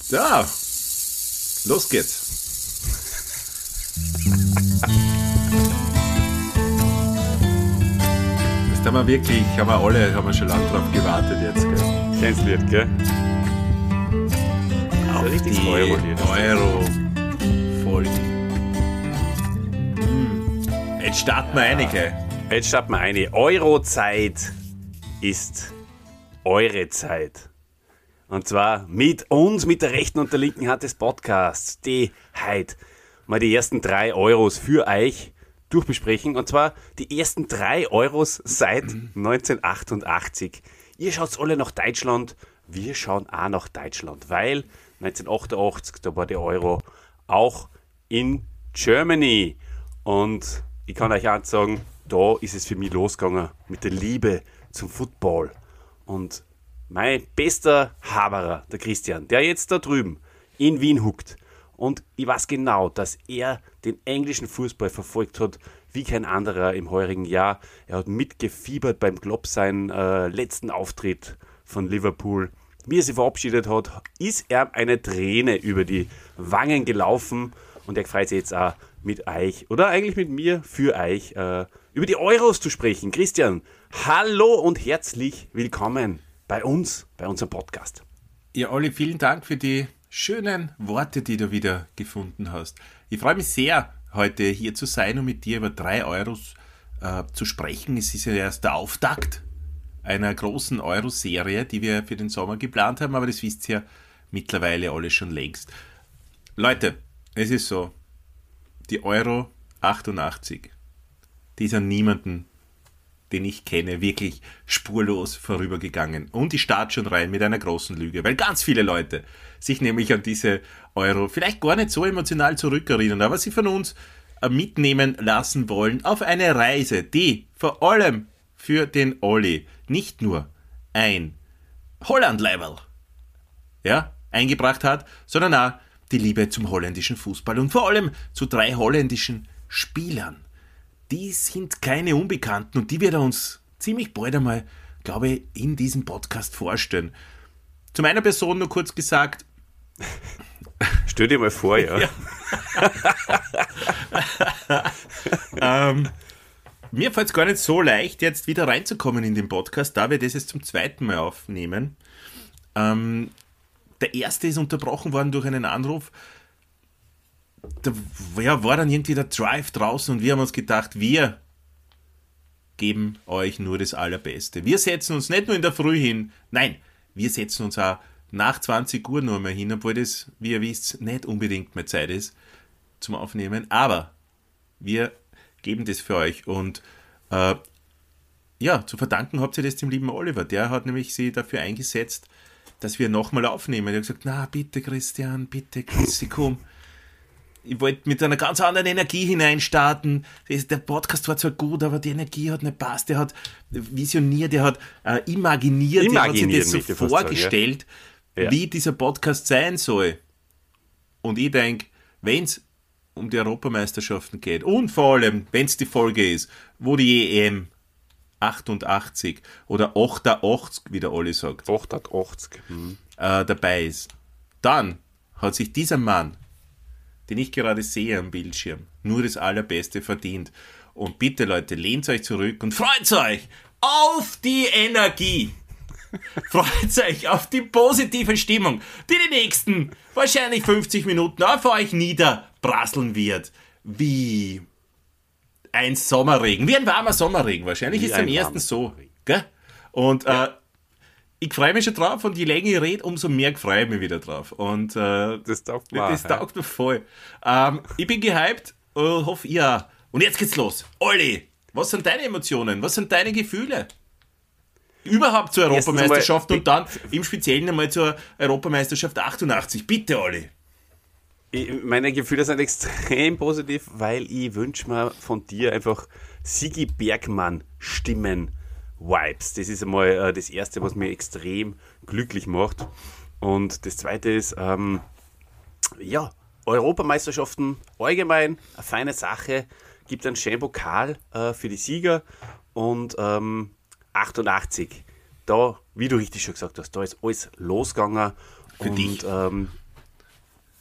Ja, los geht's. Das haben wir schon lange drauf gewartet jetzt, gell? Kleines Lied, gell? Auf richtig die Euro-Folgen. Jetzt starten wir einige. Jetzt starten wir eine. Eurozeit ist eure Zeit. Und zwar mit uns, mit der rechten und der linken Hand des Podcasts, die heute mal die ersten 3 Euros für euch durchbesprechen. Und zwar die ersten 3 Euros seit 1988. Ihr schaut alle nach Deutschland, wir schauen auch nach Deutschland, weil 1988, da war der Euro auch in Germany. Und ich kann euch auch sagen, da ist es für mich losgegangen mit der Liebe zum Football. Und mein bester Haberer, der Christian, der jetzt da drüben in Wien huckt. Und ich weiß genau, dass er den englischen Fußball verfolgt hat wie kein anderer im heurigen Jahr. Er hat mitgefiebert beim Klopp seinen letzten Auftritt von Liverpool. Wie er sich verabschiedet hat, ist er eine Träne über die Wangen gelaufen. Und er freut sich jetzt auch mit euch, oder eigentlich mit mir, für euch, über die Euros zu sprechen. Christian, hallo und herzlich willkommen bei uns, bei unserem Podcast. Ja, Olli, vielen Dank für die schönen Worte, die du wieder gefunden hast. Ich freue mich sehr, heute hier zu sein und mit dir über 3 Euros zu sprechen. Es ist ja erst der Auftakt einer großen Euro-Serie, die wir für den Sommer geplant haben, aber das wisst ihr ja mittlerweile alle schon längst. Leute, es ist so, die Euro 88, die ist an niemanden, den ich kenne, wirklich spurlos vorübergegangen. Und ich starte schon rein mit einer großen Lüge, weil ganz viele Leute sich nämlich an diese Euro vielleicht gar nicht so emotional zurückerinnern, aber sie von uns mitnehmen lassen wollen auf eine Reise, die vor allem für den Olli nicht nur ein Holland-Level eingebracht hat, sondern auch die Liebe zum holländischen Fußball und vor allem zu 3 holländischen Spielern. Die sind keine Unbekannten und die wird er uns ziemlich bald einmal, glaube ich, in diesem Podcast vorstellen. Zu meiner Person nur kurz gesagt. Stell dir mal vor, ja. Mir fällt es gar nicht so leicht, jetzt wieder reinzukommen in den Podcast, da wir das jetzt zum 2. Mal aufnehmen. Der erste ist unterbrochen worden durch einen Anruf. Da war dann irgendwie der Drive draußen und wir haben uns gedacht, wir geben euch nur das Allerbeste. Wir setzen uns nicht nur in der Früh hin, nein, wir setzen uns auch nach 20 Uhr nur mal hin, obwohl das, wie ihr wisst, nicht unbedingt mehr Zeit ist zum Aufnehmen, aber wir geben das für euch und zu verdanken habt ihr das dem lieben Oliver. Der hat nämlich sich dafür eingesetzt, dass wir nochmal aufnehmen. Er hat gesagt, na bitte Christian, bitte Chrissy, komm. Ich wollte mit einer ganz anderen Energie hineinstarten. Der Podcast war zwar gut, aber die Energie hat nicht passt. Der hat visioniert, der hat imaginiert, der hat sich das so vorgestellt, wie dieser Podcast sein soll. Und ich denke, wenn es um die Europameisterschaften geht und vor allem, wenn es die Folge ist, wo die EM 88 oder 88, wie der Olli sagt, 88 dabei ist, dann hat sich dieser Mann, den ich gerade sehe am Bildschirm, nur das Allerbeste verdient. Und bitte Leute, lehnt euch zurück und freut euch auf die Energie. Freut euch auf die positive Stimmung, die nächsten wahrscheinlich 50 Minuten auf euch niederprasseln wird. Wie ein Sommerregen, wie ein warmer Sommerregen. Wahrscheinlich ist es am ersten so. Gell? Und ich freue mich schon drauf und je länger ich rede, umso mehr freue ich mich wieder drauf. Und das taugt mir voll. Ich bin gehypt, hoffe ihr auch. Und jetzt geht's los. Olli, was sind deine Emotionen? Was sind deine Gefühle? Überhaupt zur Europameisterschaft und dann im Speziellen einmal zur Europameisterschaft 88. Bitte, Olli. Meine Gefühle sind extrem positiv, weil ich wünsche mir von dir einfach Sigi Bergmann-Stimmen-Vibes. Das ist einmal das Erste, was mich extrem glücklich macht. Und das Zweite ist, Europameisterschaften allgemein eine feine Sache. Gibt einen schönen Pokal für die Sieger und 88, da, wie du richtig schon gesagt hast, da ist alles losgegangen. Für dich.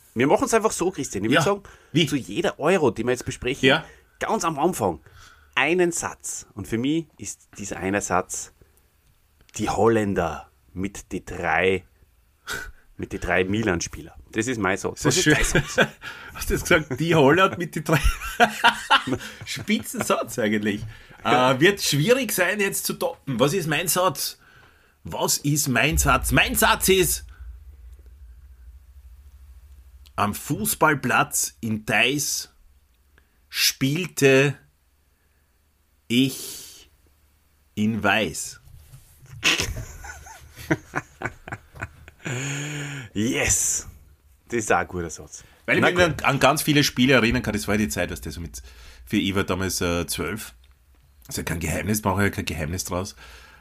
Wir machen es einfach so, Christian. Ich würde sagen, wie? zu jeder Euro, die wir jetzt besprechen, Ja. ganz am Anfang einen Satz. Und für mich ist dieser eine Satz die Holländer mit die drei Milan-Spieler. Das ist mein Satz. Das ist schön. Hast du jetzt gesagt, die Holland mit den 3 Spitzensatz eigentlich. Wird schwierig sein, jetzt zu toppen. Was ist mein Satz? Was ist mein Satz? Mein Satz ist: Am Fußballplatz in Theiß spielte ich in Weiß. Yes! Das ist auch ein guter Satz. Weil ich mich an ganz viele Spiele erinnern kann. Das war die Zeit, was das so mit, für ich war damals 12. Das ist ja kein Geheimnis, mache ja kein Geheimnis draus.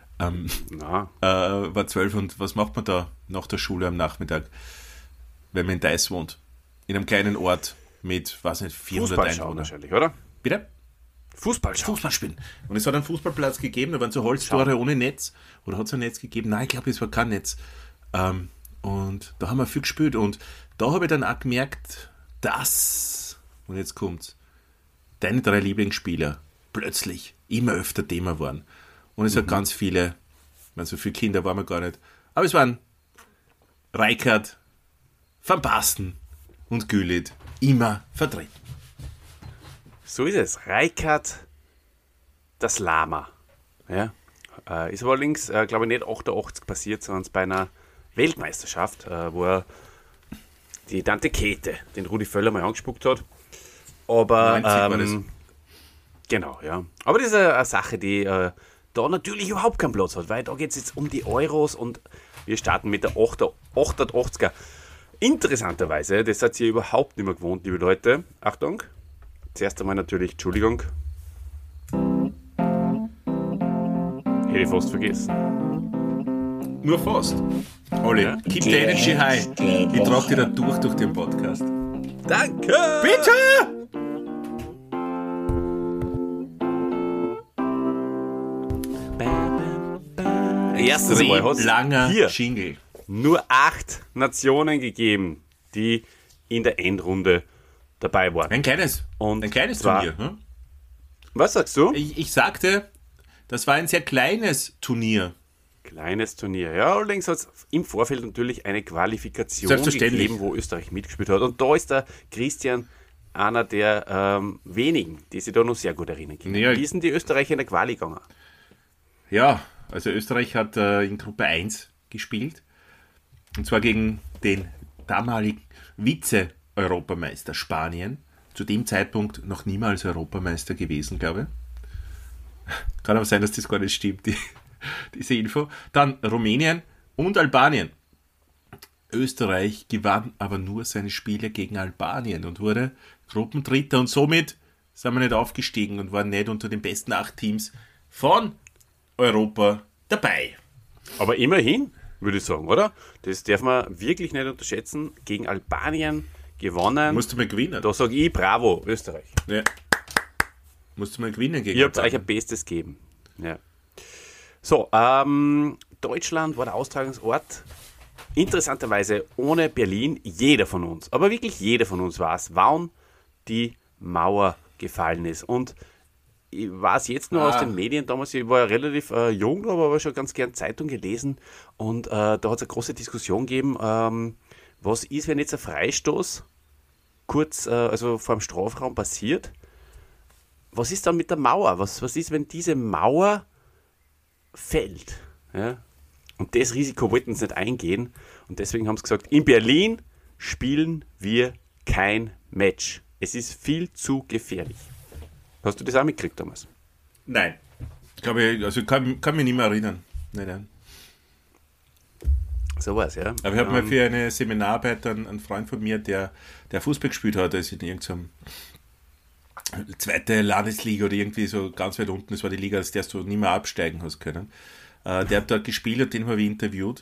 War 12 und was macht man da nach der Schule am Nachmittag, wenn man in Theiß wohnt? In einem kleinen Ort mit, weiß nicht, 400 Fußball schauen Einwohnern. wahrscheinlich, oder? Bitte? Fußball schauen. Fußball spielen. Und es hat einen Fußballplatz gegeben, da waren so Holztore ohne Netz. Oder hat es ein Netz gegeben? Nein, ich glaube, es war kein Netz. Und da haben wir viel gespielt. Und da habe ich dann auch gemerkt, dass, und jetzt kommt's, deine 3 Lieblingsspieler plötzlich immer öfter Thema waren. Und es hat ganz viele, ich meine, so viele Kinder waren wir gar nicht, aber es waren Rijkaard, Van Basten und Gullit immer vertreten. So ist es. Rijkaard, das Lama. Ja. Ist aber allerdings, glaube ich, nicht 88 passiert, sondern bei einer Weltmeisterschaft, wo er die Tante Käthe, den Rudi Völler, mal angespuckt hat. Aber 90 war das. genau, ja. Aber das ist eine Sache, die da natürlich überhaupt keinen Platz hat, weil da geht es jetzt um die Euros und wir starten mit der 880er. Interessanterweise, das hat ihr überhaupt nicht mehr gewohnt, liebe Leute. Achtung, zuerst einmal natürlich, Entschuldigung. Hätte ich fast vergessen. Nur fast. Olli, Ja. keep the energy high. Ich trage dich da durch den Podcast. Danke! Bitte! Erstes Mal hat es Langer hier Jingle. nur 8 Nationen gegeben, die in der Endrunde dabei waren. Ein kleines zwar- Turnier. Hm? Was sagst du? Ich sagte, das war ein sehr kleines Turnier. Kleines Turnier. Ja, allerdings hat es im Vorfeld natürlich eine Qualifikation Selbstverständlich. gegeben, wo Österreich mitgespielt hat. Und da ist der Christian einer der wenigen, die sich da noch sehr gut erinnern können. Ja. Wie sind die Österreicher in der Quali gegangen? Ja, also Österreich hat in Gruppe 1 gespielt. Und zwar gegen den damaligen Vize-Europameister Spanien. Zu dem Zeitpunkt noch niemals Europameister gewesen, glaube ich. Kann aber sein, dass das gar nicht stimmt, diese Info. Dann Rumänien und Albanien. Österreich gewann aber nur seine Spiele gegen Albanien und wurde Gruppendritter. Und somit sind wir nicht aufgestiegen und waren nicht unter den besten 8 Teams von Europa dabei. Aber immerhin, würde ich sagen, oder? Das darf man wirklich nicht unterschätzen. Gegen Albanien gewonnen. Musst du mal gewinnen. Da sage ich, bravo, Österreich. Ja. Musst du mal gewinnen gegen Ihr habt euch Albanien. ein Bestes gegeben. Ja. So, Deutschland war der Austragungsort. Interessanterweise ohne Berlin, jeder von uns, aber wirklich jeder von uns weiß, wann die Mauer gefallen ist. Und ich weiß jetzt nur aus den Medien, damals, ich war ja relativ jung, aber schon ganz gern Zeitung gelesen und da hat es eine große Diskussion gegeben, was ist, wenn jetzt ein Freistoß kurz, also vor dem Strafraum passiert. Was ist dann mit der Mauer? Was ist, wenn diese Mauer fällt? Ja? Und das Risiko wollten sie nicht eingehen. Und deswegen haben sie gesagt, in Berlin spielen wir kein Match. Es ist viel zu gefährlich. Hast du das auch mitgekriegt damals? Nein. Ich glaube, also kann mich nicht mehr erinnern. Nein. So was, ja. Aber ich habe mal für eine Seminararbeit einen Freund von mir, der Fußball gespielt hat, also in irgendeinem zweite Landesliga oder irgendwie so ganz weit unten, das war die Liga, aus der du nicht mehr absteigen hast können. Der hat dort gespielt und den habe ich interviewt.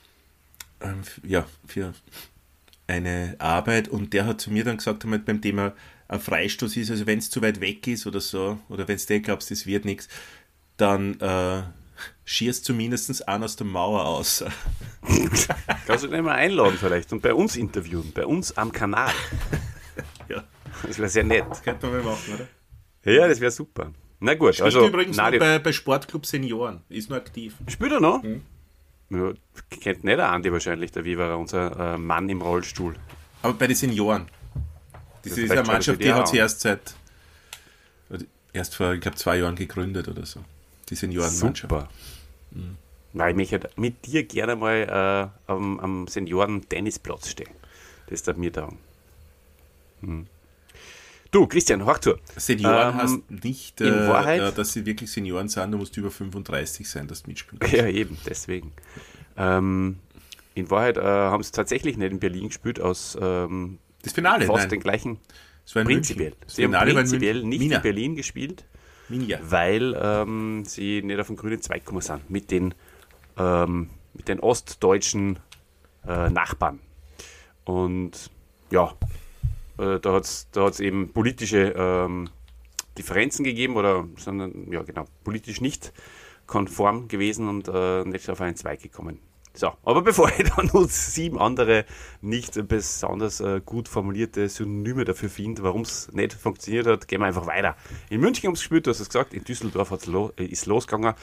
Für eine Arbeit und der hat zu mir dann gesagt, beim Thema ein Freistoß ist, also wenn es zu weit weg ist oder so, oder wenn du glaubst, das wird nichts, dann schießt zumindest einen aus der Mauer aus. Kannst du den mal einladen vielleicht und bei uns interviewen, bei uns am Kanal. Ja. Das wäre sehr nett. Das könnte man mal machen, oder? Ja, das wäre super. Na gut, Spielt also übrigens noch bei Sportclub Senioren. Ist noch aktiv. spielt er noch? Ja, kennt nicht der Andi wahrscheinlich, der Weberer, unser Mann im Rollstuhl. Aber bei den Senioren. Das ist vielleicht eine schaut Mannschaft, er die dir hat sie an. erst vor, ich glaube, 2 Jahren gegründet oder so. Die Seniorenmannschaft. Super. Weil ich möchte mit dir gerne mal am Senioren-Tennisplatz stehen. Das darf mir taugen. Du, Christian, hör zu. Senioren heißt nicht, in Wahrheit- dass sie wirklich Senioren sind, du musst über 35 sein, dass du mitspielen Ja, eben, deswegen. In Wahrheit haben sie tatsächlich nicht in Berlin gespielt, aus Das Finale, fast nein. den gleichen. Das war in Prinzipiell. München. Das Sie haben Finale war in prinzipiell München. nicht Mina. in Berlin gespielt, Minia. weil sie nicht auf den grünen Zweig gekommen sind mit den ostdeutschen Nachbarn. Und ja, da hat's eben politische Differenzen gegeben oder sondern ja genau, politisch nicht konform gewesen und nicht auf einen Zweig gekommen. So, aber bevor ich dann noch 7 andere nicht besonders gut formulierte Synonyme dafür finde, warum es nicht funktioniert hat, gehen wir einfach weiter. In München haben sie gespielt, du hast es gesagt, in Düsseldorf ist losgegangen.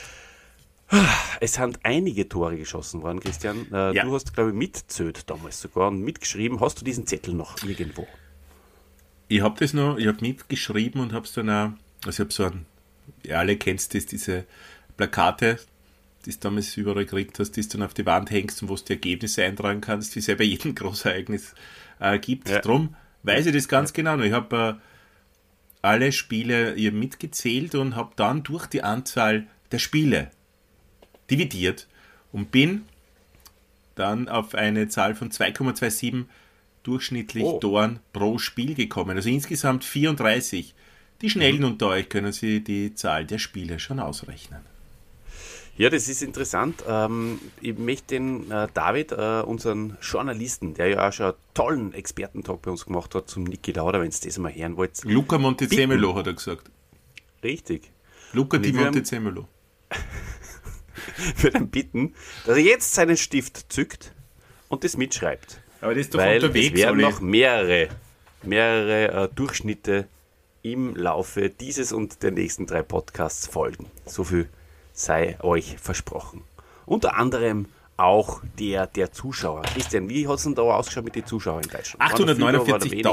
Es sind einige Tore geschossen worden, Christian. Ja. Du hast, glaube ich, mitzählt damals sogar und mitgeschrieben. Hast du diesen Zettel noch irgendwo? Ich habe das noch, ich habe mitgeschrieben und habe es dann auch, also ich habe so ein, ihr alle kennst das, diese Plakate, die du damals überall gekriegt hast, die du dann auf die Wand hängst und wo du die Ergebnisse eintragen kannst, wie es ja bei jedem Großereignis gibt. Ja. Drum weiß ich das ganz genau noch. Ich habe alle Spiele hier mitgezählt und habe dann durch die Anzahl der Spiele dividiert und bin dann auf eine Zahl von 2,27 durchschnittlich Toren pro Spiel gekommen. Also insgesamt 34. Die Schnellen unter euch können sich die Zahl der Spiele schon ausrechnen. Ja, das ist interessant. Ich möchte den David, unseren Journalisten, der ja auch schon einen tollen Expertentalk bei uns gemacht hat, zum Niki Lauda, wenn ihr das mal hören wollt. Luca Montezemolo hat er gesagt. Richtig. Luca Und Di ich will- Montezemolo. Ich würde ihn bitten, dass er jetzt seinen Stift zückt und das mitschreibt. Aber das ist doch Weil es unterwegs, werden Olli. noch mehrere Durchschnitte im Laufe dieses und der nächsten 3 Podcasts folgen. So viel sei euch versprochen. Unter anderem auch der Zuschauer. Christian, wie hat es denn da ausgeschaut mit den Zuschauern in Deutschland? Waren da viele, war da wenig?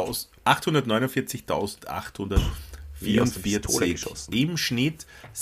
849.844 geschossen? im Schnitt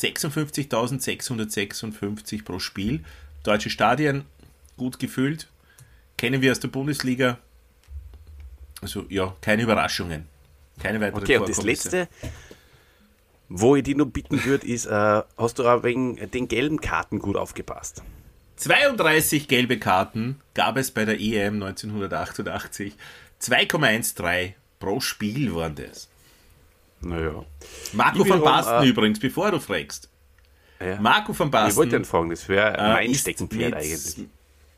56.656 pro Spiel. Deutsche Stadien gut gefüllt. Kennen wir aus der Bundesliga. Also ja, keine Überraschungen. Keine weiteren Okay, und das Vorkommnisse. Letzte, wo ich dich noch bitten würde, ist, hast du auch wegen den gelben Karten gut aufgepasst? 32 gelbe Karten gab es bei der EM 1988. 2,13 pro Spiel waren das. Naja. Marco Ich van wiederum, Basten übrigens, bevor du fragst. Ja. Marco van Ich wollte Basten, den fragen, das wäre mein ist Steckenpferd mit- eigentlich.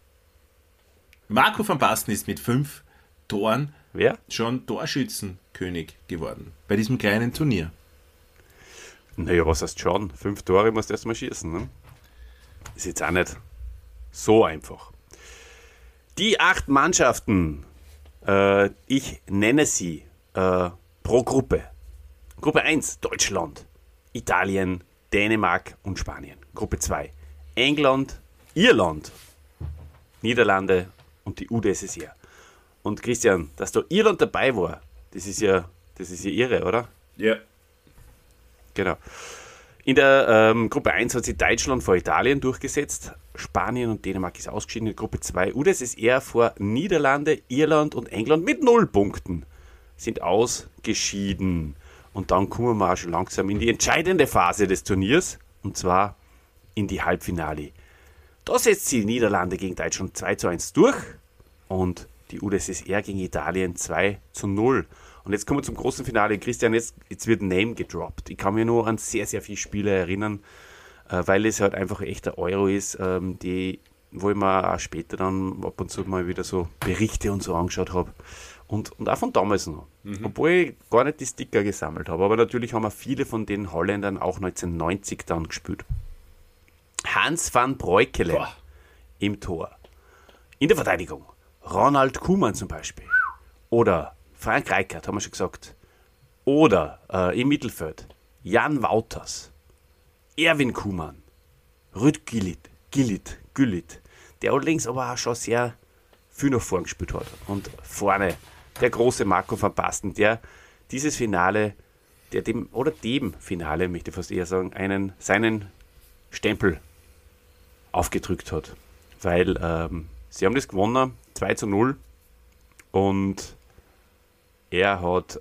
Marco van Basten ist mit 5 Toren Wer? schon Torschützenkönig geworden. Bei diesem kleinen Turnier. Naja, was heißt schon? 5 Tore musst du erst mal schießen, ne? Ist jetzt auch nicht so einfach. Die 8 Mannschaften, ich nenne sie pro Gruppe. Gruppe 1, Deutschland, Italien, Dänemark und Spanien. Gruppe 2, England, Irland, Niederlande und die UdSSR. Und Christian, dass da Irland dabei war, das ist ja irre, oder? Ja. Genau. In der Gruppe 1 hat sich Deutschland vor Italien durchgesetzt. Spanien und Dänemark ist ausgeschieden. In Gruppe 2 UdSSR vor Niederlande, Irland und England mit 0 Punkten sind ausgeschieden. Und dann kommen wir auch schon langsam in die entscheidende Phase des Turniers. Und zwar in die Halbfinale. Da setzt sie Niederlande gegen Deutschland 2:1 durch. Und die UdSSR gegen Italien 2:0. Und jetzt kommen wir zum großen Finale. Christian, jetzt wird Name gedroppt. Ich kann mich nur an sehr, sehr viele Spiele erinnern, weil es halt einfach echt ein Euro ist, wo ich mir auch später dann ab und zu mal wieder so Berichte und so angeschaut habe. Und auch von damals noch. Obwohl ich gar nicht die Sticker gesammelt habe. Aber natürlich haben wir viele von den Holländern auch 1990 dann gespielt. Hans van Breukelen Boah. im Tor. In der Verteidigung Ronald Koeman zum Beispiel. Oder Frank Rijkaard, haben wir schon gesagt. Oder im Mittelfeld Jan Wouters, Erwin Koeman, Rüd Gullit, der allerdings aber auch schon sehr viel nach vorn gespielt hat. Und vorne der große Marco van Basten, der dieses Finale, dem Finale, möchte ich fast eher sagen, seinen Stempel aufgedrückt hat. Weil sie haben das gewonnen, 2:0, und er hat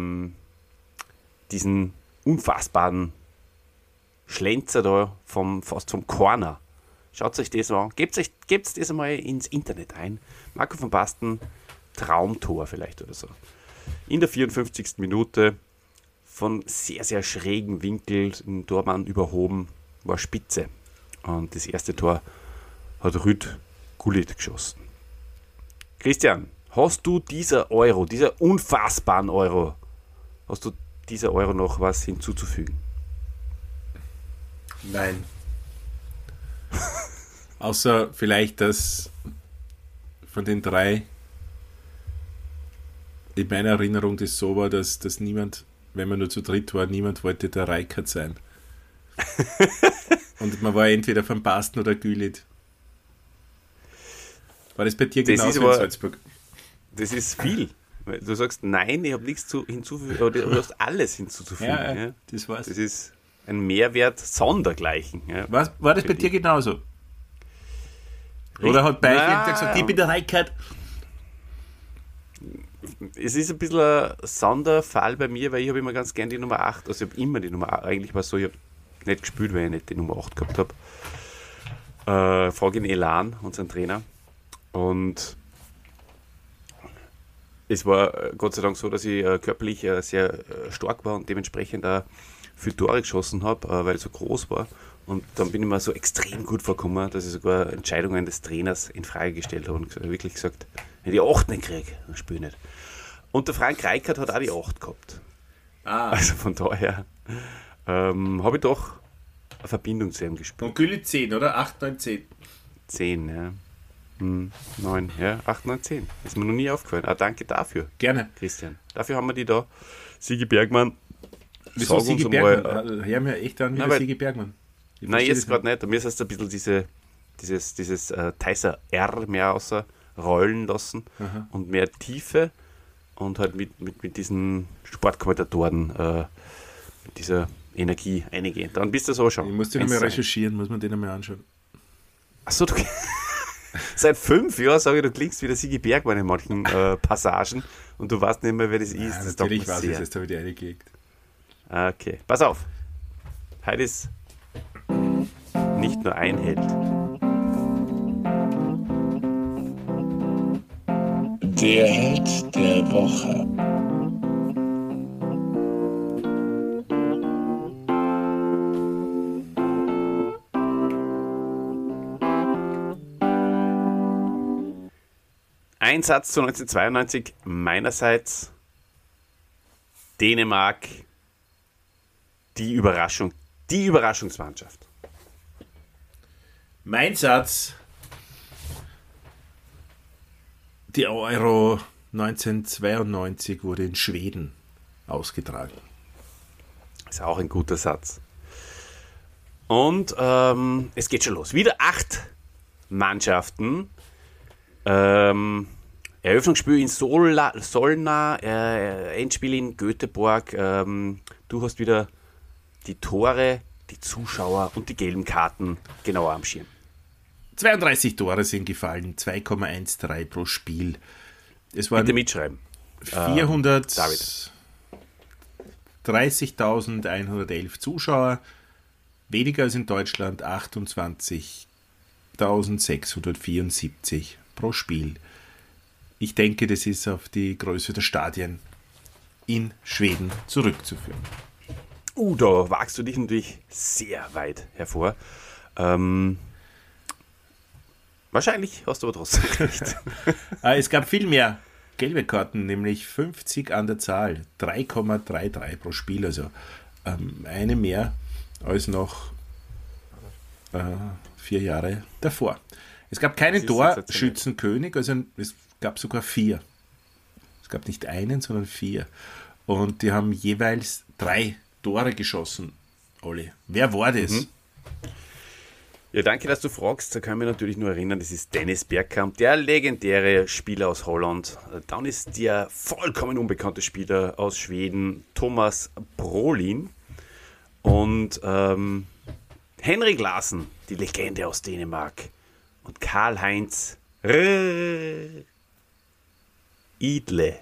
diesen unfassbaren Schlenzer da fast vom Corner. Schaut euch das an. Gebt das einmal ins Internet ein. Marco van Basten, Traumtor vielleicht oder so. In der 54. Minute von sehr, sehr schrägen Winkel im Tormann überhoben, war spitze. Und das erste Tor hat Rüd Gullit geschossen. Christian, hast du dieser unfassbaren Euro, hast du dieser Euro noch was hinzuzufügen? Nein. Außer vielleicht, dass von den drei in meiner Erinnerung das so war, dass niemand, wenn man nur zu dritt war, niemand wollte der Rijkaard sein. Und man war entweder Van Basten oder Gullit. War das bei dir genauso in Salzburg? Das ist viel. Du sagst, nein, ich habe nichts hinzuzufügen, oder du hast alles hinzuzufügen. Ja. Das war's. Das ist ein Mehrwert sondergleichen. Ja. War das bei dir genauso? Oder hat Beichel gesagt, ich bin der Rijkaard? Es ist ein bisschen ein Sonderfall bei mir, weil ich habe immer ganz gern die Nummer 8, also ich habe immer die Nummer 8, eigentlich war es so, ich habe nicht gespielt, weil ich nicht die Nummer 8 gehabt habe. Frage in Elan, unseren Trainer, und es war Gott sei Dank so, dass ich körperlich sehr stark war und dementsprechend auch viel Tore geschossen habe, weil ich so groß war. Und dann bin ich mir so extrem gut vorgekommen, dass ich sogar Entscheidungen des Trainers in Frage gestellt habe und wirklich gesagt, wenn ich die 8 nicht kriege, dann spiele ich nicht. Und der Frank Rijkaard hat auch die 8 gehabt. Also von daher habe ich doch eine Verbindung zu ihm gespürt. Und Gullit 10, oder? 8, 9, 10. 10, ja. 9, ja, 8, 9, 10. Ist mir noch nie aufgefallen. Danke dafür. Gerne. Christian. Dafür haben wir die da. Sigi Bergmann. Wieso Sigi Bergmann? Hör mir echt an wie Sigi Bergmann. Nein, jetzt gerade nicht. Mir ist es ein bisschen dieses Theiser R mehr außer rollen lassen. Aha. Und mehr Tiefe und halt mit diesen Sportkommentatoren mit dieser Energie eingehen. Dann bist du so schon. Ich muss den nochmal recherchieren, muss man den nochmal anschauen. Achso, du seit 5 Jahren sage ich, du klingst wie der Sigi Bergmann in manchen Passagen und du weißt nicht mehr, wer das ist. Ja, das natürlich weiß ich es, jetzt habe ich die reingelegt. Okay, pass auf. Heute ist nicht nur ein Held. Der Held der Woche. Ein Satz zu 1992 meinerseits. Dänemark, die Überraschungsmannschaft. Mein Satz: Die Euro 1992 wurde in Schweden ausgetragen. Ist auch ein guter Satz. Und es geht schon los. Wieder 8 Mannschaften. Eröffnungsspiel in Solna, Endspiel in Göteborg. Du hast wieder die Tore, die Zuschauer und die gelben Karten genauer am Schirm. 32 Tore sind gefallen, 2,13 pro Spiel. Es waren Bitte mitschreiben. 430.111 Zuschauer, weniger als in Deutschland, 28.674 pro Spiel. Ich denke, das ist auf die Größe der Stadien in Schweden zurückzuführen. Da wagst du dich natürlich sehr weit hervor. Wahrscheinlich hast du aber trotzdem recht. Es gab viel mehr gelbe Karten, nämlich 50 an der Zahl, 3,33 pro Spiel, also eine mehr als noch 4 Jahre davor. Es gab keinen Torschützenkönig, also es gab sogar 4. Es gab nicht einen, sondern 4. Und die haben jeweils 3 Tore geschossen, Olli. Wer war das? Ja, danke, dass du fragst. Da kann ich mich natürlich nur erinnern, das ist Dennis Bergkamp, der legendäre Spieler aus Holland. Dann ist der vollkommen unbekannte Spieler aus Schweden, Thomas Brolin. Und Henrik Larsen, die Legende aus Dänemark. Und Karl-Heinz Idle.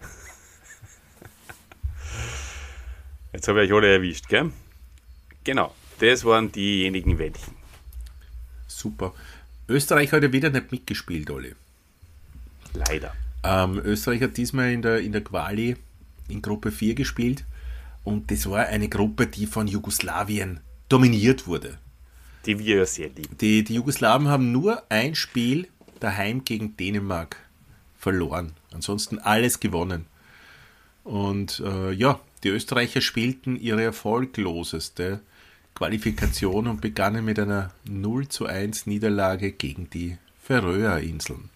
Jetzt habe ich euch alle erwischt, gell? Genau, das waren diejenigen welchen. Super. Österreich hat ja wieder nicht mitgespielt, Olli. Leider. Österreich hat diesmal in der Quali in Gruppe 4 gespielt und das war eine Gruppe, die von Jugoslawien dominiert wurde. Die wir ja sehr lieben. Die Jugoslawen haben nur ein Spiel daheim gegen Dänemark verloren. Ansonsten alles gewonnen. Und die Österreicher spielten ihre erfolgloseste Qualifikation und begannen mit einer 0:1 Niederlage gegen die Färöerinseln.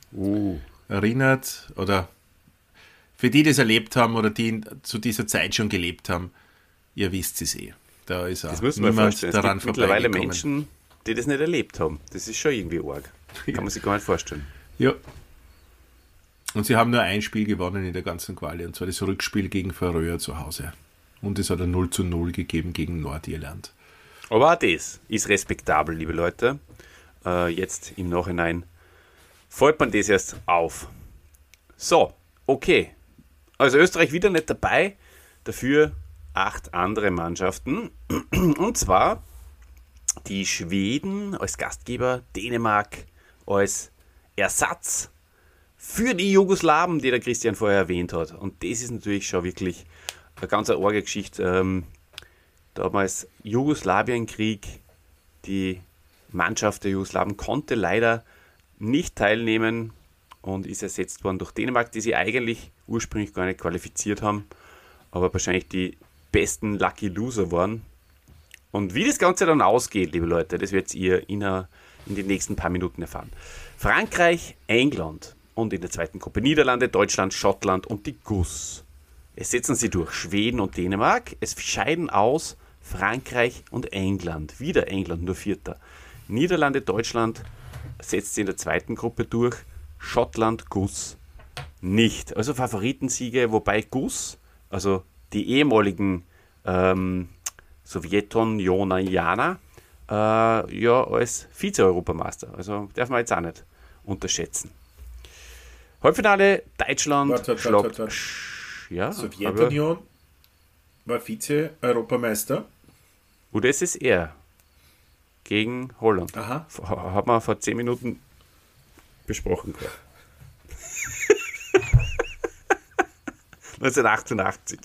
Erinnert, oder für die das erlebt haben oder die zu dieser Zeit schon gelebt haben, ihr wisst es eh. Da ist auch niemand daran vorbeigekommen. Es gibt mittlerweile Menschen, die das nicht erlebt haben. Das ist schon irgendwie arg. Kann man sich gar nicht vorstellen. Ja. Und sie haben nur ein Spiel gewonnen in der ganzen Quali, und zwar das Rückspiel gegen Färöer zu Hause. Und es hat ein 0:0 gegeben gegen Nordirland. Aber auch das ist respektabel, liebe Leute. Jetzt im Nachhinein fällt man das erst auf. So, okay. Also Österreich wieder nicht dabei, dafür 8 andere Mannschaften. Und zwar die Schweden als Gastgeber, Dänemark als Ersatz für die Jugoslawen, die der Christian vorher erwähnt hat. Und das ist natürlich schon wirklich eine ganz arge Geschichte. Damals Jugoslawienkrieg, die Mannschaft der Jugoslawen konnte leider nicht teilnehmen und ist ersetzt worden durch Dänemark, die sie eigentlich ursprünglich gar nicht qualifiziert haben, aber wahrscheinlich die besten Lucky Loser waren. Und wie das Ganze dann ausgeht, liebe Leute, das werdet ihr in den nächsten paar Minuten erfahren. Frankreich, England und in der zweiten Gruppe Niederlande, Deutschland, Schottland und die GUS. Es setzen sie durch Schweden und Dänemark. Es scheiden aus Frankreich und England. Wieder England, nur Vierter. Niederlande, Deutschland setzt sie in der zweiten Gruppe durch. Schottland, GUS nicht. Also Favoritensiege, wobei GUS, also die ehemaligen Sowjetunionianer, als Vize-Europameister. Also darf man jetzt auch nicht unterschätzen. Halbfinale, Deutschland schlagt... Ja, Sowjetunion war Vize-Europameister. UdSSR gegen Holland. Aha. Hat man vor 10 Minuten besprochen. 1988.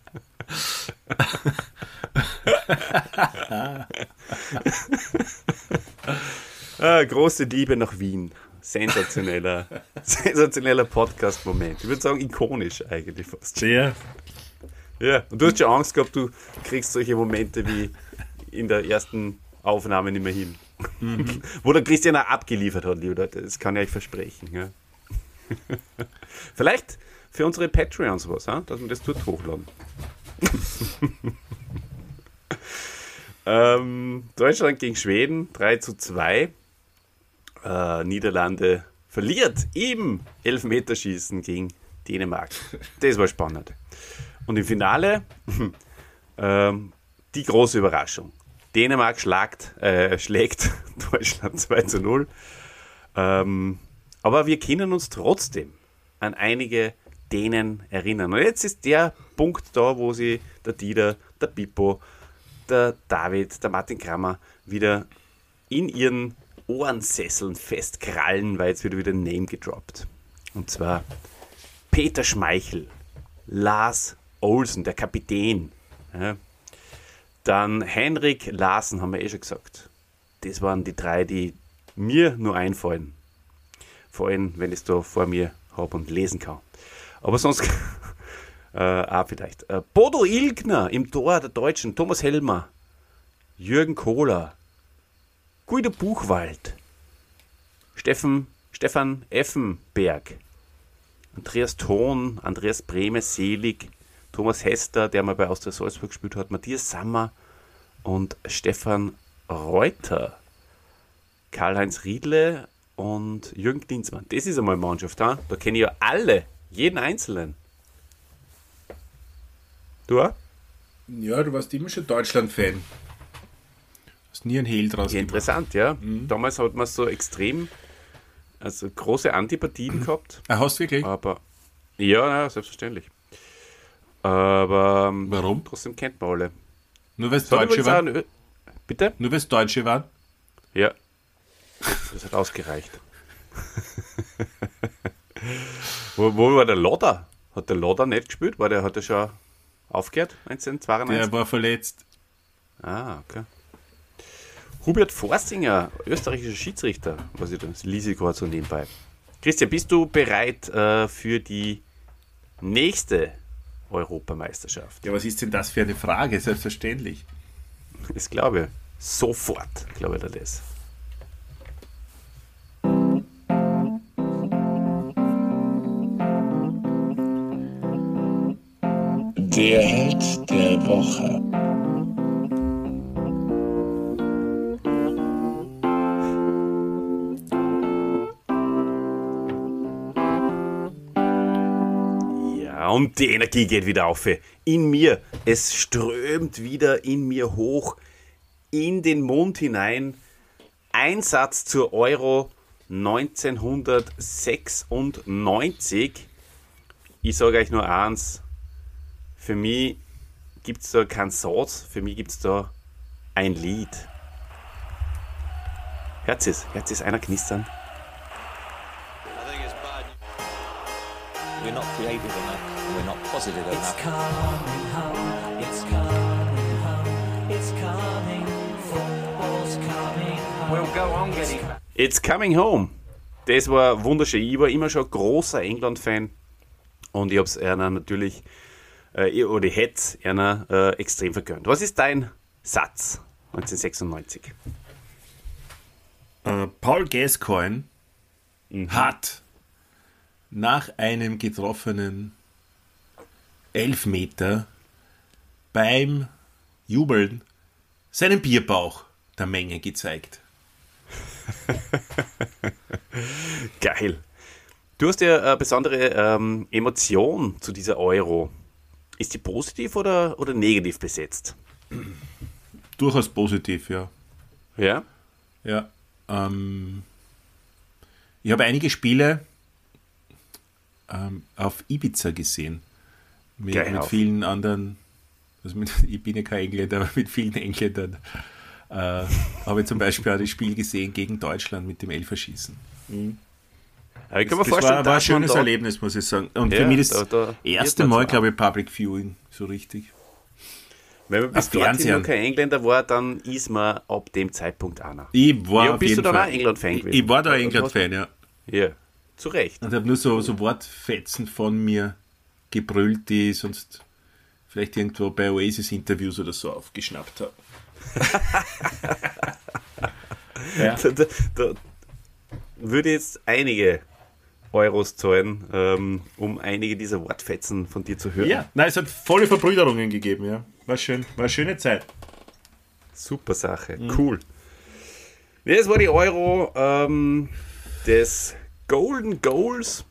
Große Liebe nach Wien. Sensationeller Podcast-Moment. Ich würde sagen, ikonisch eigentlich fast. Ja. Ja, und du hast schon Angst gehabt, du kriegst solche Momente wie in der ersten Aufnahme nicht mehr hin. Wo der Christian auch abgeliefert hat, liebe Leute. Das kann ich euch versprechen. Ja. Vielleicht für unsere Patreons was, dass wir das dort hochladen. Deutschland gegen Schweden 3:2. Niederlande verliert im Elfmeterschießen gegen Dänemark. Das war spannend. Und im Finale die große Überraschung. Dänemark schlägt Deutschland 2:0. Aber wir können uns trotzdem an einige Dänen erinnern. Und jetzt ist der Punkt da, wo sie der Dieter, der Pippo, der David, der Martin Krammer wieder in ihren Ohrensesseln festkrallen, weil jetzt wird wieder ein Name gedroppt. Und zwar Peter Schmeichel, Lars Olsen, der Kapitän. Ja. Dann Henrik Larsen, haben wir schon gesagt. Das waren die 3, die mir nur einfallen. Vor allem, wenn ich es da vor mir habe und lesen kann. Aber sonst auch vielleicht. Bodo Ilgner im Tor der Deutschen, Thomas Helmer, Jürgen Kohler, Guido Buchwald, Stefan Effenberg, Andreas Thon, Andreas Brehme-Selig, Thomas Hester, der mal bei Austria Salzburg gespielt hat, Matthias Sammer und Stefan Reuter, Karl-Heinz Riedle und Jürgen Klinsmann. Das ist einmal Mannschaft, da kenne ich ja alle, jeden Einzelnen. Du auch? Ja, du warst immer schon Deutschland-Fan. Hast nie ein Hehl draus Ja, gemacht. interessant, ja. Damals hat man so extrem, also große Antipathien gehabt, Hast du wirklich? aber ja, selbstverständlich. Aber Warum? trotzdem kennt man alle. Nur weil es Hat Deutsche übrigens auch waren? Bitte? Nur weil es Deutsche waren? Ja. Das hat ausgereicht. wo war der Lodder? Hat der Lodder nicht gespielt? Hat er schon aufgehört? 1992? Der war verletzt. Ah, okay. Hubert Forstinger, österreichischer Schiedsrichter, was ich das lese ich gerade so nebenbei. Christian, bist du bereit für die nächste Europameisterschaft? Ja, was ist denn das für eine Frage? Selbstverständlich. Ich glaube, sofort, glaube ich, das. Der Held der Woche. Ja, und die Energie geht wieder auf. In mir, es strömt wieder in mir hoch, in den Mund hinein. Einsatz zur Euro 1996. Ich sage euch nur eins, für mich gibt es da keinen Satz, für mich gibt es da ein Lied. Hört es einer knistern? I think it's bad. We're not creative enough. We're not positive enough. It's coming home, it's coming home, it's coming, football's coming home. We'll go on getting. It's Coming Home. Das war wunderschön. Ich war immer schon großer England-Fan und ich habe es einer natürlich, oder ich hätte es einer extrem vergönnt. Was ist dein Satz 1996? Paul Gascoigne hat nach einem getroffenen Elfmeter beim Jubeln seinen Bierbauch der Menge gezeigt. Geil. Du hast ja eine besondere Emotion zu dieser Euro. Ist die positiv oder negativ besetzt? Durchaus positiv, ja. Ja? Ja. Ich habe einige Spiele auf Ibiza gesehen. Mit Geil. vielen anderen, also ich bin ja kein Engländer, aber mit vielen Engländern habe ich zum Beispiel auch das Spiel gesehen gegen Deutschland mit dem Elferschießen. Aber ich kann mir Das vorstellen, war ein dass man schönes da, Erlebnis, muss ich sagen. Und Ja, für mich da das erste irrt man Mal, zwar. glaube ich, Public Viewing, so richtig. wenn man bis Auf dorthin Fernsehen. noch kein Engländer war, dann ist man ab dem Zeitpunkt einer. Ich war Ja, auf bist jeden du dann Fall, auch England-Fan gewesen? Ich war da Oder England-Fan, ja. Ja, zu Recht. Und habe nur so Wortfetzen von mir gebrüllt, die ich sonst vielleicht irgendwo bei Oasis-Interviews oder so aufgeschnappt habe. Ja. Da würde jetzt einige Euros zahlen, um einige dieser Wortfetzen von dir zu hören. Ja, nein, es hat volle Verbrüderungen gegeben, ja. War schön, war eine schöne Zeit. Super Sache, cool. Ja, das war die Euro des Golden Goals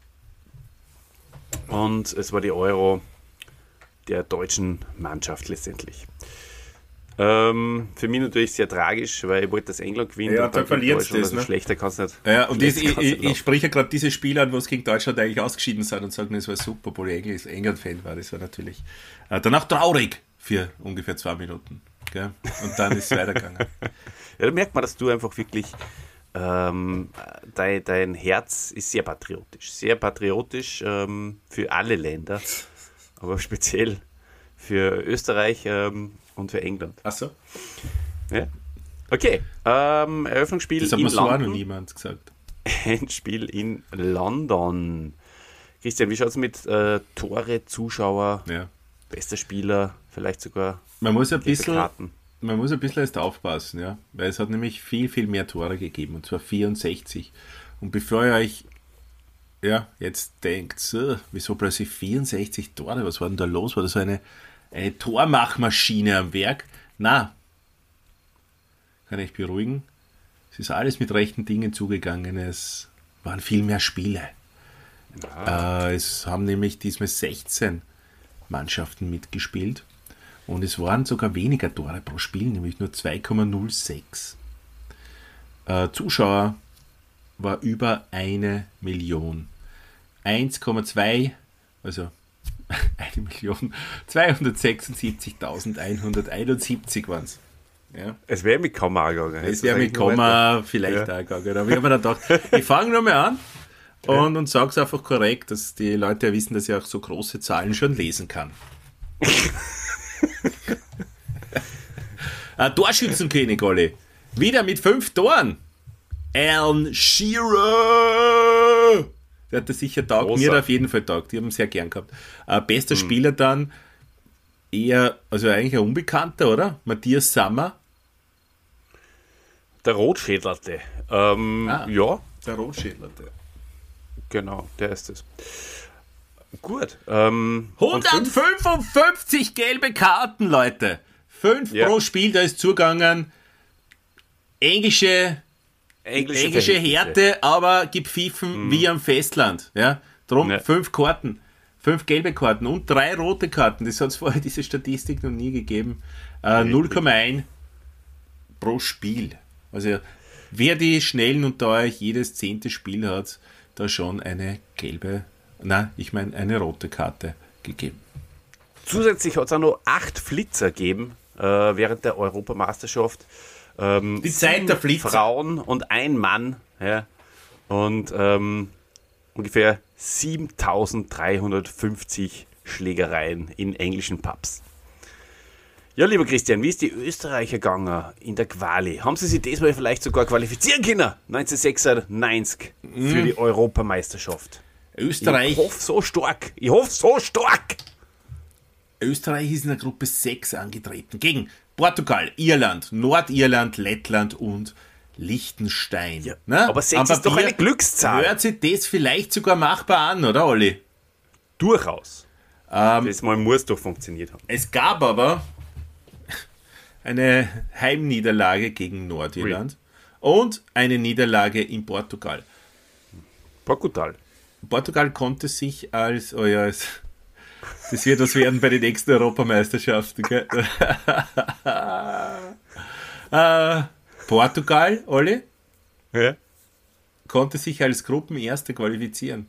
und es war die Euro der deutschen Mannschaft letztendlich. Für mich natürlich sehr tragisch, weil ich wollte, dass England gewinnt. Ja, und dann verlieren sie das, also ne? schlechter kannst du nicht. Ja, und schlechter ich, kann's nicht ich, laufen. ich spreche ja gerade diese Spiele an, wo es gegen Deutschland eigentlich ausgeschieden sind und sagen, es war super, obwohl ich England-Fan war. Das war natürlich danach traurig für ungefähr 2 Minuten. Gell? Und dann ist es weitergegangen. Ja, da merkt man, dass du einfach wirklich dein Herz ist sehr patriotisch für alle Länder, aber speziell für Österreich und für England. Achso, Ja. Okay, Eröffnungsspiel das hat in mir so auch noch London. niemand gesagt. Endspiel in London. Christian, wie schaut es mit Tore, Zuschauer, Ja. bester Spieler, vielleicht sogar Man muss ein gelbe bisschen Karten? man muss ein bisschen erst aufpassen, ja, weil es hat nämlich viel, viel mehr Tore gegeben, und zwar 64. Und bevor ihr euch jetzt denkt, so, wieso plötzlich 64 Tore, was war denn da los? War das so eine Tormachmaschine am Werk? Na, kann ich beruhigen. Es ist alles mit rechten Dingen zugegangen. Es waren viel mehr Spiele. Es haben nämlich diesmal 16 Mannschaften mitgespielt. Und es waren sogar weniger Tore pro Spiel, nämlich nur 2,06. Zuschauer war über 1 Million. 1,2, also 1.276.171 waren es. Ja. Es wäre mit Komma gegangen. Es wäre mit Komma vielleicht auch gegangen. Aber ich habe mir dann gedacht, ich fange nochmal an und sage es einfach korrekt, dass die Leute ja wissen, dass ich auch so große Zahlen schon lesen kann. Torschützenkönig, Olli. Wieder mit 5 Toren. Alan Shearer. Der hat das sicher taugt. Mir hat auf jeden Fall taugt. Die haben ihn sehr gern gehabt. Bester Spieler dann eher, also eigentlich ein Unbekannter, oder? Matthias Sammer. Der Rotschädlerte. Ja. Der Rotschädlerte. Genau, der ist es. Gut. 155 gelbe Karten, Leute. 5 pro Spiel, da ist zugegangen. Englische Härte, aber gepfiffen wie am Festland. Ja? Drum 5 Karten. 5 gelbe Karten und 3 rote Karten. Das hat es vorher diese Statistik noch nie gegeben. 0,1 pro Spiel. Also wer die Schnellen unter euch jedes 10. Spiel hat, da schon eine eine rote Karte gegeben. Zusätzlich hat es auch noch 8 Flitzer gegeben während der Europameisterschaft. Die Zeit der Flitzer. Frauen und ein Mann. Ja, und ungefähr 7.350 Schlägereien in englischen Pubs. Ja, lieber Christian, wie ist die Österreicher gegangen in der Quali? Haben sie sich diesmal vielleicht sogar qualifizieren können? 1996 für die Europameisterschaft. Österreich. Ich hoffe so stark. Österreich ist in der Gruppe 6 angetreten gegen Portugal, Irland, Nordirland, Lettland und Liechtenstein. Ja, ne? aber 6 ist doch eine Glückszahl. Hört sich das vielleicht sogar machbar an, oder Olli? Durchaus. Das Mal muss doch funktioniert haben. Es gab aber eine Heimniederlage gegen Nordirland und eine Niederlage in Portugal. Portugal konnte sich als, das wird was werden bei den nächsten Europameisterschaften, gell? Portugal, Olli, konnte sich als Gruppenerster qualifizieren.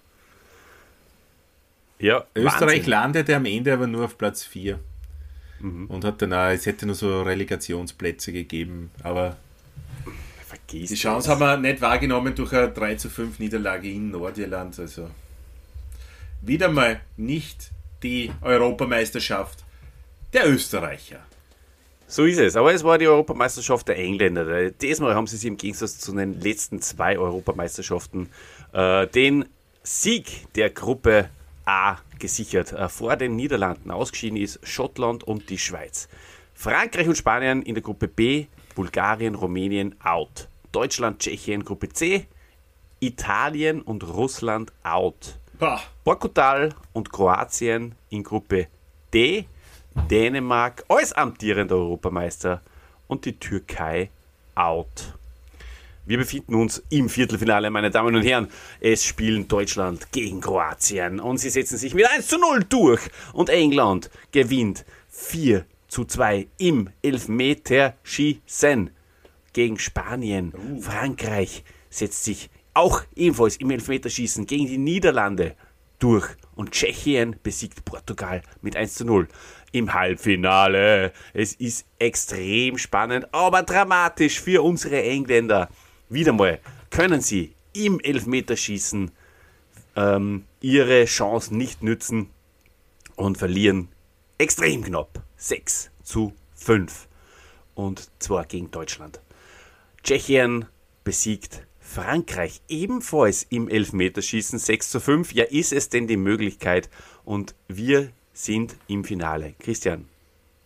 Ja, Österreich Wahnsinn. landete am Ende aber nur auf Platz 4. Und hat dann auch, es hätte nur so Relegationsplätze gegeben, aber Vergiss die Chance haben wir nicht wahrgenommen durch eine 3:5 Niederlage in Nordirland. Also wieder mal nicht die Europameisterschaft der Österreicher. So ist es, aber es war die Europameisterschaft der Engländer. Diesmal haben sie sich im Gegensatz zu den letzten 2 Europameisterschaften den Sieg der Gruppe A gesichert. Vor den Niederlanden ausgeschieden ist Schottland und die Schweiz. Frankreich und Spanien in der Gruppe B, Bulgarien, Rumänien out. Deutschland, Tschechien Gruppe C, Italien und Russland out. Portugal und Kroatien in Gruppe D, Dänemark als amtierender Europameister und die Türkei out. Wir befinden uns im Viertelfinale, meine Damen und Herren. Es spielen Deutschland gegen Kroatien und sie setzen sich mit 1:0 durch. Und England gewinnt 4:2 im Elfmeterschießen gegen Spanien. Frankreich setzt sich auch ebenfalls im Elfmeterschießen gegen die Niederlande durch. Und Tschechien besiegt Portugal mit 1:0 im Halbfinale. Es ist extrem spannend, aber dramatisch für unsere Engländer. Wieder mal können sie im Elfmeterschießen ihre Chance nicht nützen und verlieren extrem knapp 6:5. Und zwar gegen Deutschland. Tschechien besiegt Frankreich ebenfalls im Elfmeterschießen 6:5. Ja, ist es denn die Möglichkeit? Und wir sind im Finale. Christian,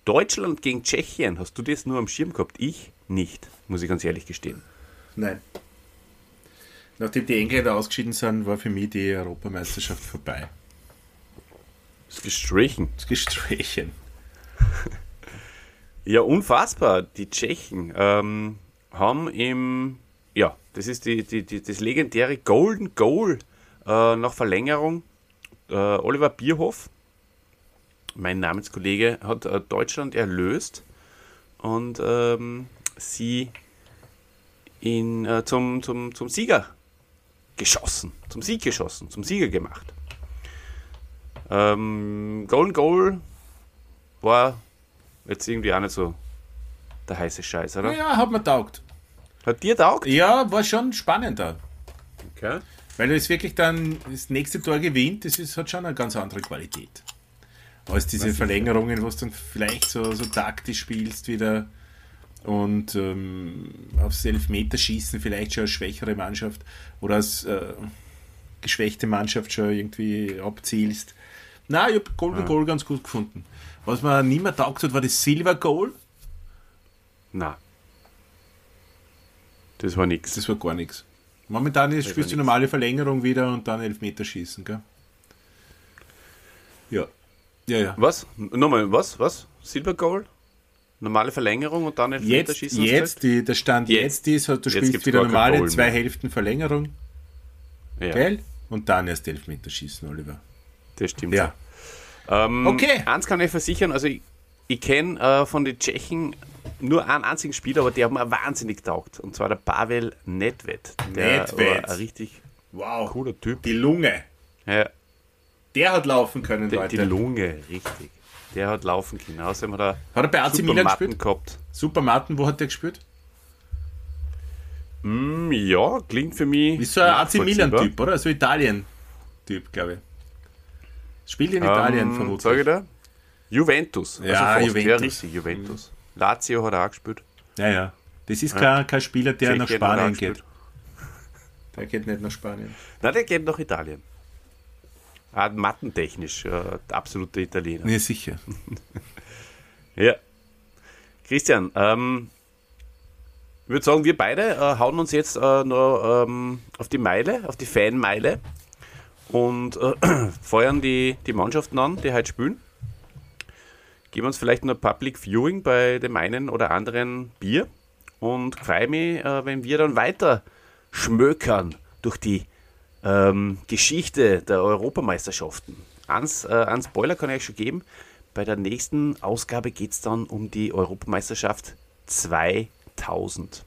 Deutschland gegen Tschechien, hast du das nur am Schirm gehabt? Ich nicht, muss ich ganz ehrlich gestehen. Nein. Nachdem die Engländer ausgeschieden sind, war für mich die Europameisterschaft vorbei. Das ist gestrichen. Das Gesprächen. Ja, unfassbar. Die Tschechen haben das ist das legendäre Golden Goal nach Verlängerung. Oliver Bierhoff, mein Namenskollege, hat Deutschland erlöst und sie zum Sieger geschossen, zum Sieger gemacht. Golden Goal war jetzt irgendwie auch nicht so der heiße Scheiß, oder? Ja, hat mir taugt. Hat dir taugt? Ja, war schon spannender. Okay. Weil es wirklich dann das nächste Tor gewinnt, hat schon eine ganz andere Qualität. Als diese Verlängerungen, wo du dann vielleicht so taktisch spielst wieder und aufs Elfmeterschießen vielleicht schon als schwächere Mannschaft oder als geschwächte Mannschaft schon irgendwie abzielst. Nein, ich habe Golden Goal ganz gut gefunden. Was mir nicht mehr taugt hat, war das Silver Goal. Nein. Das war nix. Das war gar nichts. Momentan spielst du normale Verlängerung wieder und dann Elfmeterschießen, gell? Ja. Ja. Was? Nochmal, was? Silver Goal? Normale Verlängerung und dann Elfmeterschießen? Der Stand jetzt ist, du spielst wieder normale 2 Hälften Verlängerung. Ja. Gell? Und dann erst Elfmeterschießen, Oliver. Das stimmt. Ja. Okay. Eins kann ich versichern, also ich kenne von den Tschechen nur einen einzigen Spieler, aber der hat mir wahnsinnig taugt. Und zwar der Pavel Nedved. Der war ein richtig cooler Typ. Die Lunge. Ja. Der hat laufen können, Leute. Die Lunge, richtig. Der hat laufen können. Außerdem hat er bei AC Milan gespielt? Gehabt. Super Martin, wo hat der gespielt? Ja, klingt für mich. Ist so ein AC Milan-Typ, oder? So Italien-Typ, glaube ich. Spielt in Italien vermutlich. Sag ich da? Juventus. Ja, also Juventus. Ja, richtig, Juventus. Lazio hat er auch gespielt. Ja. Das ist kein Spieler, der Tschechien nach hat Spanien auch geht. Der geht nicht nach Spanien. Nein, der geht nach Italien. Mattentechnisch, der absolute Italiener. Ja, sicher. Ja. Christian, ich würde sagen, wir beide hauen uns jetzt noch auf die Meile, auf die Fanmeile und feuern die Mannschaften an, die heute spielen. Geben uns vielleicht noch Public Viewing bei dem einen oder anderen Bier und freue mich, wenn wir dann weiter schmökern durch die Geschichte der Europameisterschaften. Einen Spoiler kann ich euch schon geben. Bei der nächsten Ausgabe geht es dann um die Europameisterschaft 2000.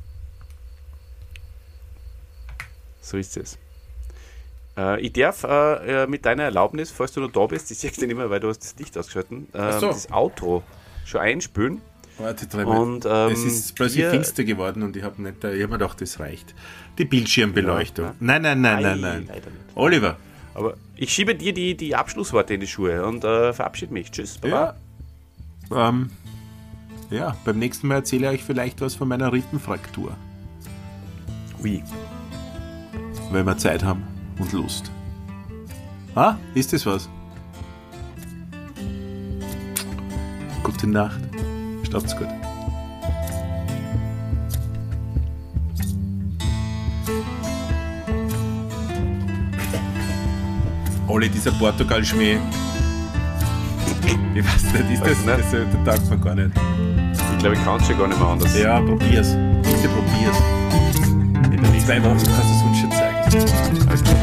So ist es. Ich darf mit deiner Erlaubnis, falls du noch da bist, ich sehe es nicht mehr, weil du hast das Licht ausgeschalten, das Outro schon einspülen. Warte, und, es ist plötzlich finster geworden und ich habe mir gedacht, das reicht. Die Bildschirmbeleuchtung. Ja. Nein. Leider nicht. Oliver. Aber ich schiebe dir die Abschlussworte in die Schuhe und verabschiede mich. Tschüss, Baba. Ja, beim nächsten Mal erzähle ich euch vielleicht was von meiner Rippenfraktur. Wie? Wenn wir Zeit haben und Lust. Ist das was? Gute Nacht. Schlaft's gut. Olli, dieser Portugal-Schmäh. Ich weiß nicht, das taugt mir gar nicht. Ich glaube, ich kann es schon gar nicht mehr anders. Ja, probier's. Bitte probier's. In den nächsten 2 Wochen kannst du es uns schon zeigen. Okay.